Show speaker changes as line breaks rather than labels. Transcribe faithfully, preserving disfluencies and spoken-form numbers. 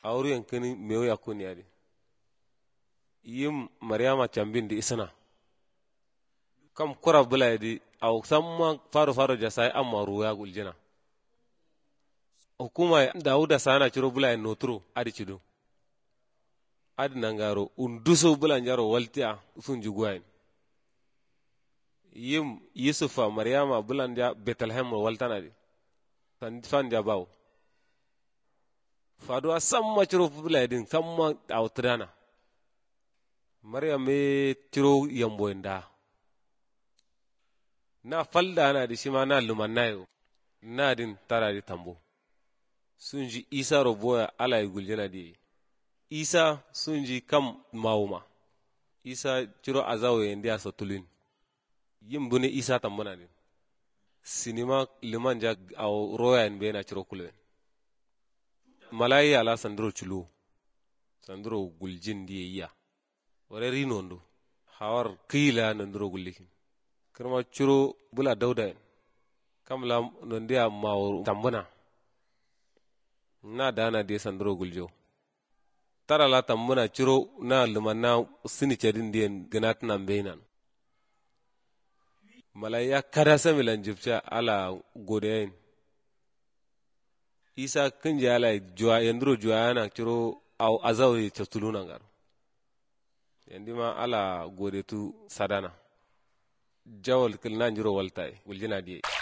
awru yankini mewu yakuni yadi yim maryama chambin di isana kam kura bula yadi aw samma faru faru jasai amma ruya guljina hukuma dauda sana ciro bula notro adi cido adi nangaro unduso bula njaro waltia funji guain yim yusufa maryama bula ndia bethlehem waltana di tan fan dia baw fado samma ciro bula yadin samma awtrana maryam me ciro yambo nda na falda na di shima na lumannayo na din tara di tambo sunji isa roboya ala yi guljina di isa sunji kam mauma isa ciro azawo yendi a sotulin yin bune isa tambana din sinima liman ja aw roya en bena ciro kulwen malayi ala sandro chulu sandro guljin di iya wore rinondo hawar kila nandro gullikin kirma ciro bula dauda kamla nondia maw tambana na dana de sandro guljo tara la tambuna ciro na lumanna sini cedin dien ganat nan beinan malaya kada samilan jibcha ala godein isa kinje ala jua yandro juana ciro au azawi chatuluna ngar yandima ala godetu sadana jawal kilna njiro waltai guljina die